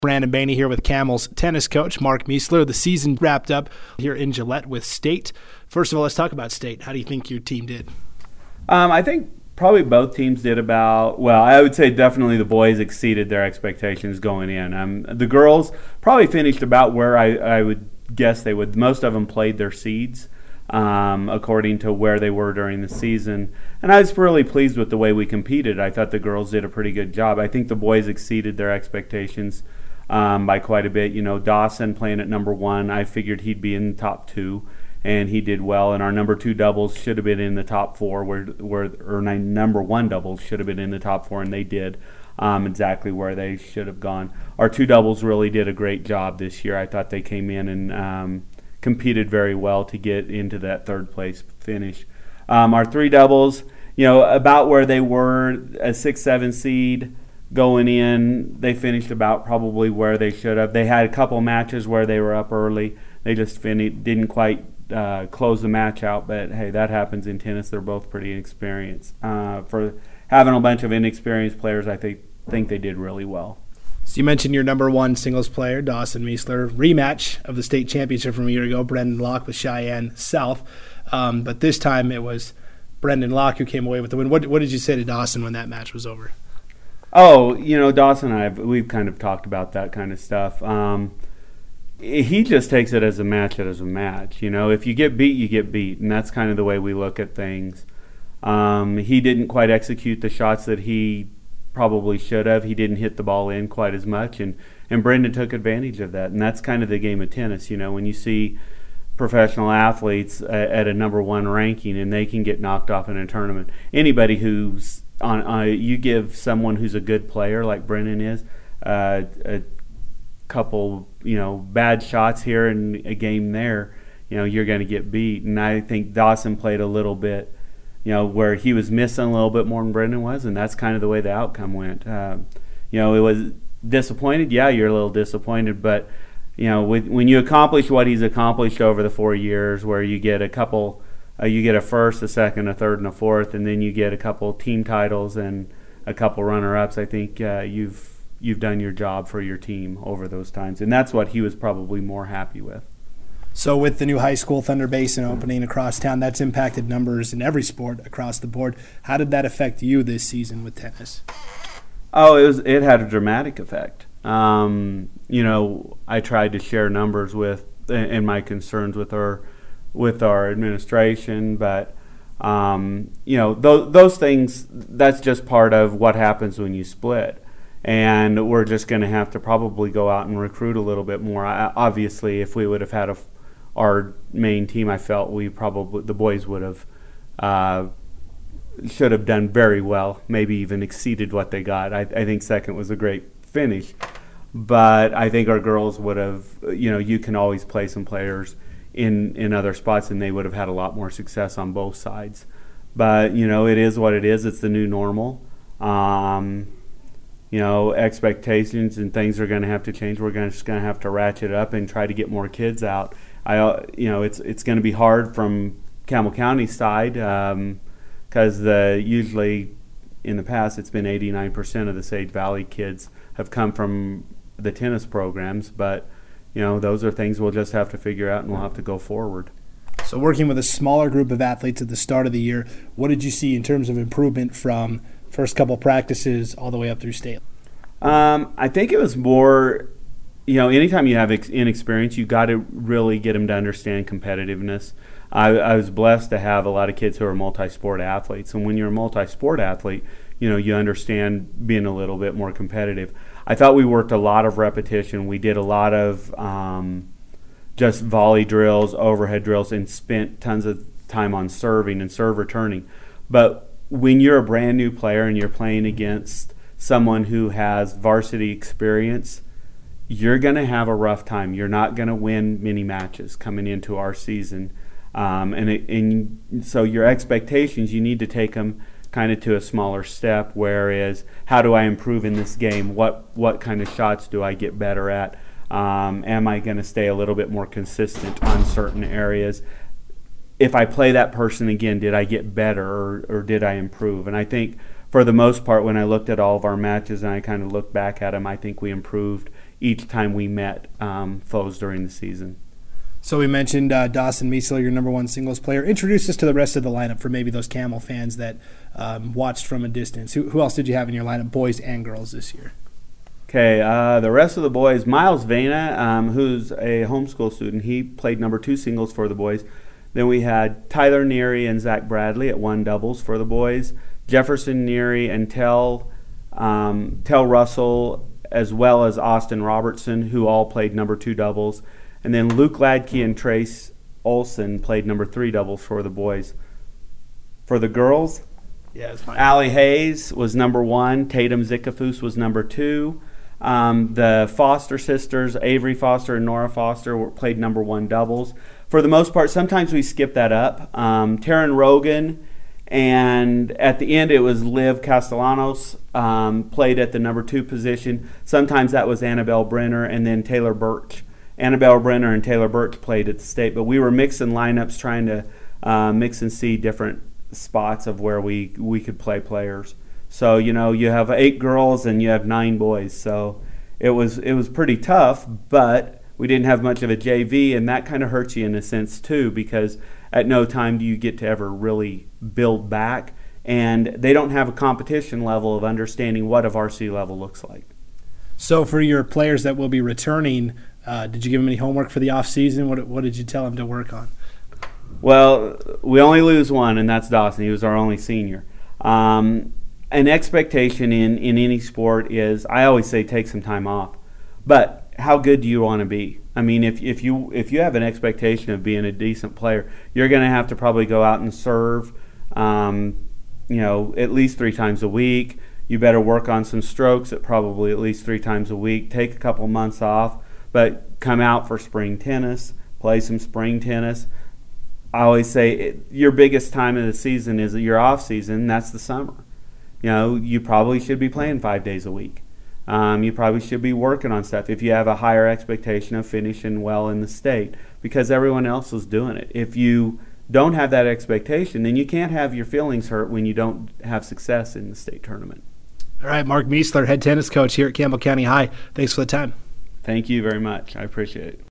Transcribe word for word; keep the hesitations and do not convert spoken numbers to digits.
Brandon Baney here with Camel's tennis coach, Mark Miessler. The season wrapped up here in Gillette with State. First of all, let's talk about State. How do you think your team did? Um, I think probably both teams did about, well, I would say definitely the boys exceeded their expectations going in. Um, the girls probably finished about where I, I would guess they would. Most of them played their seeds um, according to where they were during the season. And I was really pleased with the way we competed. I thought the girls did a pretty good job. I think the boys exceeded their expectations Um, by quite a bit. You know, Dawson playing at number one, I figured he'd be in the top two, and he did well. And our number two doubles should have been in the top four, where, where or number one doubles should have been in the top four, and they did um, exactly where they should have gone. Our two doubles really did a great job this year. I thought they came in and um, competed very well to get into that third place finish. Um, our three doubles, you know, about where they were, a six, seven seed. Going in, they finished about probably where they should have. They had a couple matches where they were up early. They just fin- didn't quite uh, close the match out, but hey, that happens in tennis. They're both pretty inexperienced. Uh, for having a bunch of inexperienced players, I think, think they did really well. So you mentioned your number one singles player, Dawson Miessler, rematch of the state championship from a year ago, Brendan Locke with Cheyenne South. Um, but this time it was Brendan Locke who came away with the win. What, what did you say to Dawson when that match was over? Oh, you know, Dawson and I, have, we've kind of talked about that kind of stuff. Um, he just takes it as a match as a match. You know, if you get beat, you get beat, and that's kind of the way we look at things. Um, he didn't quite execute the shots that he probably should have. He didn't hit the ball in quite as much, and, and Brendan took advantage of that. And that's kind of the game of tennis. You know, when you see professional athletes at a number one ranking and they can get knocked off in a tournament, anybody who's On, uh, you give someone who's a good player like Brendan is uh, a couple, you know, bad shots here and a game there, you know, you're going to get beat. And I think Dawson played a little bit, you know, where he was missing a little bit more than Brendan was, and that's kind of the way the outcome went. Uh, you know, it was disappointed. Yeah, you're a little disappointed, but you know, with, when you accomplish what he's accomplished over the four years, where you get a couple. Uh, you get a first, a second, a third, and a fourth, and then you get a couple team titles and a couple runner-ups. I think uh, you've you've done your job for your team over those times, and that's what he was probably more happy with. So with the new high school Thunder Basin opening across town, that's impacted numbers in every sport across the board. How did that affect you this season with tennis? Oh, it was it had a dramatic effect. Um, you know, I tried to share numbers with and my concerns with our with our administration, but um, you know, those those things, that's just part of what happens when you split, and we're just going to have to probably go out and recruit a little bit more. I, obviously, if we would have had a, our main team, I felt we probably the boys would have uh, should have done very well, maybe even exceeded what they got. I, I think second was a great finish, but I think our girls would have. You know, you can always play some players in in other spots, and they would have had a lot more success on both sides. But you know, it is what it is. It's the new normal. Um, you know, expectations and things are going to have to change. We're gonna, just going to have to ratchet it up and try to get more kids out. I, you know, it's it's going to be hard from Campbell County's side because um, the usually in the past it's been eighty-nine percent of the Sage Valley kids have come from the tennis programs, but you know, those are things we'll just have to figure out, and we'll have to go forward. So working with a smaller group of athletes at the start of the year, what did you see in terms of improvement from first couple practices all the way up through state? Um, I think it was more, you know, anytime you have ex- inexperience, you got to really get them to understand competitiveness. I, I was blessed to have a lot of kids who are multi-sport athletes, and when you're a multi-sport athlete, you know, you understand being a little bit more competitive. I thought we worked a lot of repetition. We did a lot of um, just volley drills, overhead drills, and spent tons of time on serving and serve returning. But when you're a brand new player and you're playing against someone who has varsity experience, you're going to have a rough time. You're not going to win many matches coming into our season. Um, and, it, and so your expectations, you need to take them kind of to a smaller step, whereas how do I improve in this game? What what kind of shots do I get better at? Um, am I going to stay a little bit more consistent on certain areas? If I play that person again, did I get better or, or did I improve? And I think for the most part, when I looked at all of our matches and I kind of looked back at them, I think we improved each time we met um, foes during the season. So we mentioned uh, Dawson Meisler, your number one singles player. Introduce us to the rest of the lineup for maybe those Camel fans that um, watched from a distance. Who, who else did you have in your lineup, boys and girls, this year? Okay, uh, the rest of the boys, Miles Vena, um, who's a homeschool student, he played number two singles for the boys. Then we had Tyler Neary and Zach Bradley at one doubles for the boys. Jefferson Neary and Tell, um, Tell Russell, as well as Austin Robertson, who all played number two doubles. And then Luke Ladke and Trace Olson played number three doubles for the boys. For the girls, yeah, it's fine. Allie Hayes was number one. Tatum Zickafoos was number two. Um, the Foster sisters, Avery Foster and Nora Foster, were, played number one doubles. For the most part, sometimes we skip that up. Um, Taryn Rogan, and at the end it was Liv Castellanos, um, played at the number two position. Sometimes that was Annabelle Brenner, and then Taylor Birch. Annabelle Brenner and Taylor Birch played at the state, but we were mixing lineups, trying to uh, mix and see different spots of where we, we could play players. So, you know, you have eight girls and you have nine boys. So it was it was pretty tough, but we didn't have much of a J V, and that kind of hurts you in a sense too, because at no time do you get to ever really build back, and they don't have a competition level of understanding what a varsity level looks like. So for your players that will be returning, uh, did you give them any homework for the off season? What what did you tell them to work on? Well, we only lose one, and that's Dawson. He was our only senior. Um, an expectation in, in any sport is, I always say, take some time off. But how good do you want to be? I mean, if if you if you have an expectation of being a decent player, you're going to have to probably go out and serve, um, you know, at least three times a week. You better work on some strokes at probably at least three times a week. Take a couple months off, but come out for spring tennis, play some spring tennis. I always say it, your biggest time of the season is your off season. That's the summer. You know, you probably should be playing five days a week. Um, you probably should be working on stuff if you have a higher expectation of finishing well in the state, because everyone else is doing it. If you don't have that expectation, then you can't have your feelings hurt when you don't have success in the state tournament. All right, Mark Meisler, head tennis coach here at Campbell County High. Thanks for the time. Thank you very much. I appreciate it.